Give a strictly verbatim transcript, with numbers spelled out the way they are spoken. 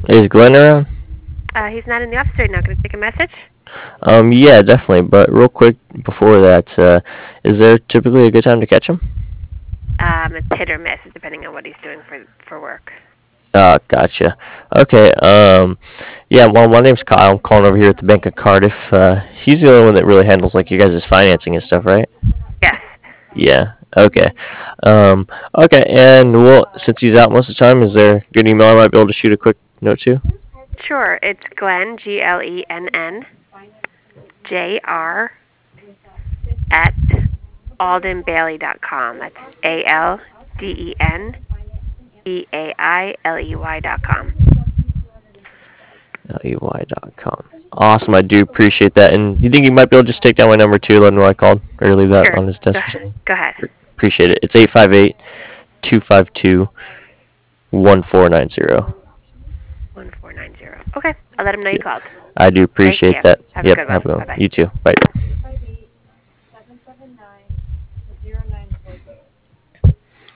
Is Glenn around? Uh, he's not in the office right now. Can I take a message? Um, yeah, definitely. But real quick before that, uh, is there typically a good time to catch him? Um, it's hit or miss, depending on what he's doing for for work. Ah, gotcha. Okay. Um, yeah. Well, my name's Kyle. I'm calling over here at the Bank of Cardiff. Uh, he's the only one that really handles like you guys' financing and stuff, right? Yes. Yeah. Okay. Um, okay. And well, since he's out most of the time, is there a good email I might be able to shoot a quick note to? Sure. It's Glenn, G L E N N, J R, at alden bailey dot com. That's A L D E N B A I L E Y dot com. L E Y dot com. Awesome. I do appreciate that. And you think you might be able to just take down my number too, let him know I called, or leave that Sure. on his Go desk or ahead. something? Go ahead. Appreciate it. It's eight five eight, two five two, one four nine zero. one four nine zero. Okay. I'll let him know you Yeah. called. I do Thank appreciate you. that. Have a Yep. good one. Have a good Bye one. bye. You too. Bye.